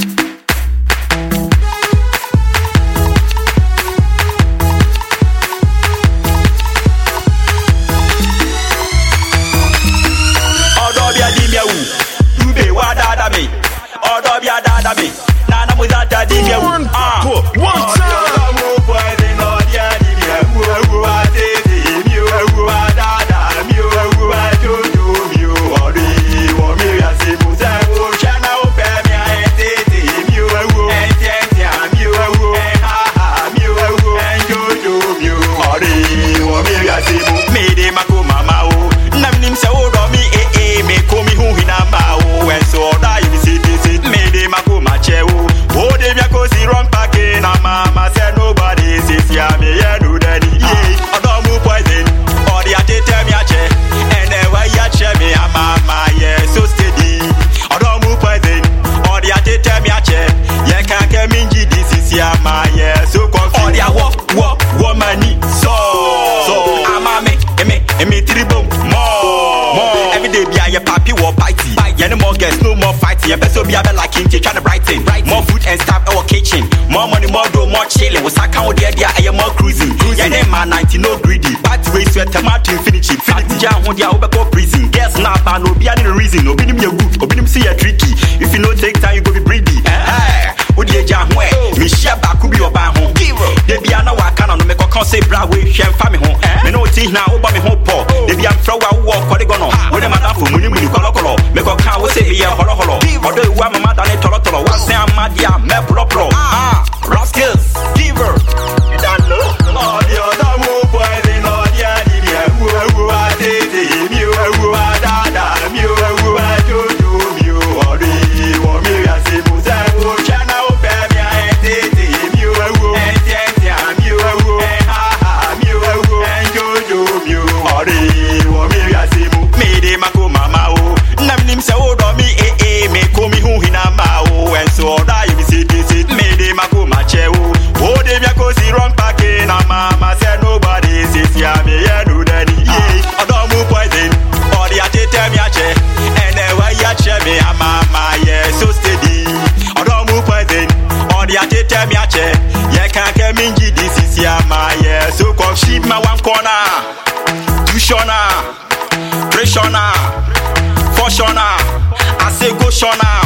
You better be a bit like him, trying to brighten. More food and stuff in our kitchen. More money, more dough, more chilling. Was I count there, I am more cruising. Yeah, name man 90, no greedy. But race your tomato infinity. Infinity jam on the over prison. Guess now, no be any reason. No be him good, be him see a tricky. If you no take time, you go be greedy. Would you jam where? Me share back could be your band home. They be an hour can on make a concept bra way, share family home. Me no tea now, over me home poor. They be a throw out walk, what they gonna. When the madam for money, you color. Make a car, we say, yeah, hollow. Or do you want my mother and toro? What's the Amadia, Mepro? Rascals, giver. You don't know? Oh, the other move, boy, they know the idea. Who are they? You are Dada, you are you, or the woman, I say, Musa, Chana, baby, I hate him, you are you, or the woman, I say, Made him a go, Mama. Nam so do me me call me who hina mao and so da you see this it made him a go mache oh they be go see wrong packing and mama said nobody says ya me ya do daddy yeah I move poison or the ate tell me ache and why ya che me mama yeah so steady I move poison or the ate tell me ache yeah can't get me this is ya my yeah so come sheep my one corner two shona three shona Shona, I say go Shona.